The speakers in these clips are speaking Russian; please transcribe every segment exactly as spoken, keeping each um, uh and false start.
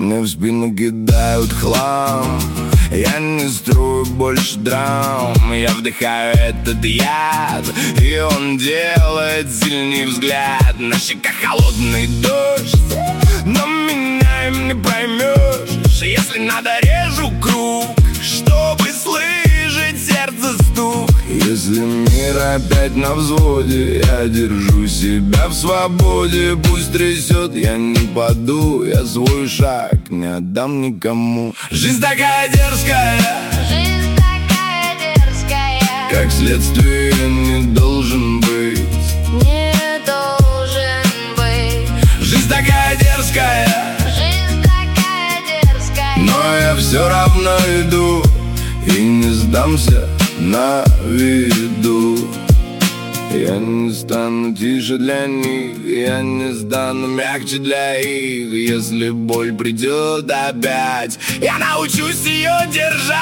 Мне в спину кидают хлам. Я не строю больше драм. Я вдыхаю этот яд, и он делает сильный взгляд. На щеках холодный дождь, но меня им не поймешь. Если надо, режу круг, чтобы слышать сердце стук. Если мир опять на взводе, я держу себя в свободе. Пусть трясет, я не паду, я свой шаг не отдам никому. Жизнь такая дерзкая, жизнь такая дерзкая, как следствие не должен быть, не должен быть. Жизнь такая дерзкая, Жизнь такая дерзкая, но я все равно иду и не сдамся на виду. Я не стану тише для них, я не стану мягче для их. Если боль придет опять, я научусь ее держать.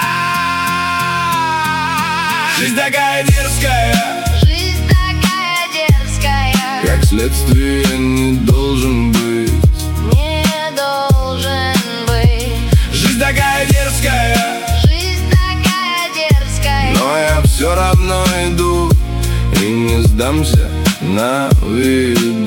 Жизнь такая дерзкая, жизнь такая дерзкая, как следствие не должен быть, не должен быть. Жизнь такая дерзкая, Жизнь такая дерзкая, но я все равно иду и не сдамся на виду.